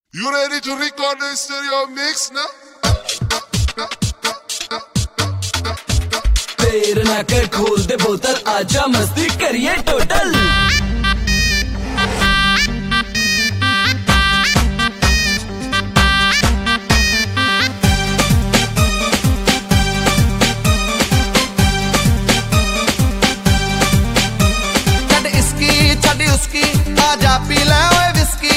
You ready to record the stereo mix now? देर ना कर खोल दे बोतल आजा मस्ती करिए टोटल। छड़ इसकी छड़ उसकी आजा पी ले ओए विस्की।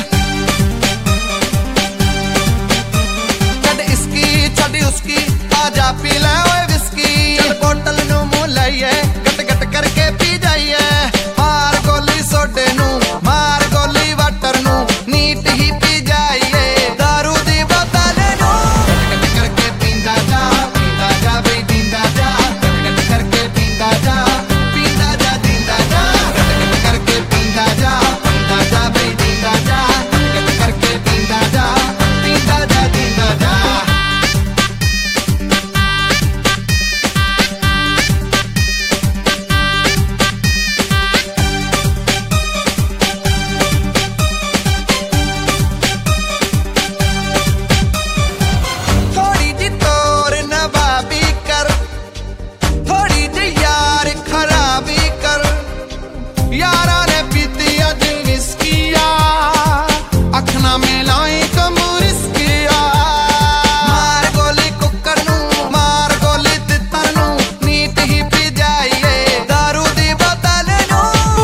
छड़ इसकी छड़ उसकी आजा पी ले ओए विस्की। चल बोतल नू मुंह लाइए गट गट करके पी जाइए। मार गोली सोडे नू मार गोली वाटर नू नीट ही पी जाइए। दारू दी बोतल नू गट गट करके पींदा जा बे दींदा जा। गट गट करके पींदा जा दींदा जा। गट गट करके पींदा जा बे दींदा जा। गट गट करके पींदा जा दींदा जा। थोड़ी जी तोर नवाबी कर थोड़ी जी यार खराबी कर। यारा ने पीती अज विस्किया अख ना मिलाई कम रिस्किया। मार गोली कुकर नू मार गोली तितर नू नीट ही पी जाइए। दारू दी बोतल नू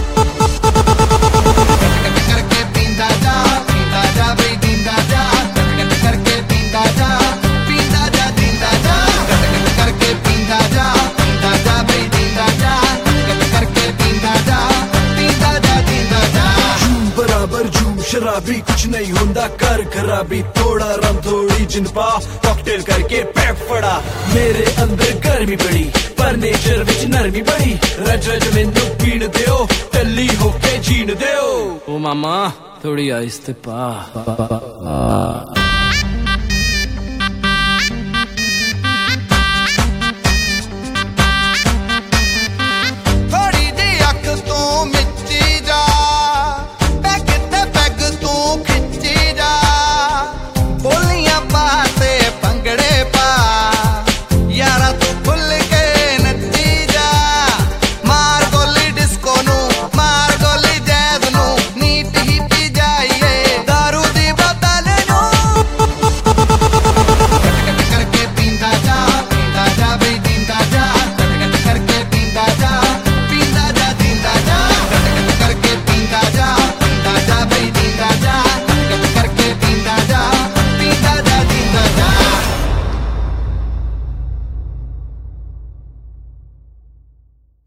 गट गट करके पींदा जा बे दींदा जा। गट गट करके पींदा जा दींदा जा। गट गट करके पींदा जा बे दींदा जा। गट गट करके पींदा जा दींदा जा। झूम बराबर झूम शराबी कुछ नहीं होंदा कर खराबी। थोड़ा रम थोड़ी जिनपा कॉकटेल करके पैक फड़ा। मेरे अंदर गर्मी बड़ी पर नेचर विच नरमी बड़ी। रज रज मैनू पीण दियो टल्ली होके जीण दियो। ओ मामा थोड़ी आहिस्ते पा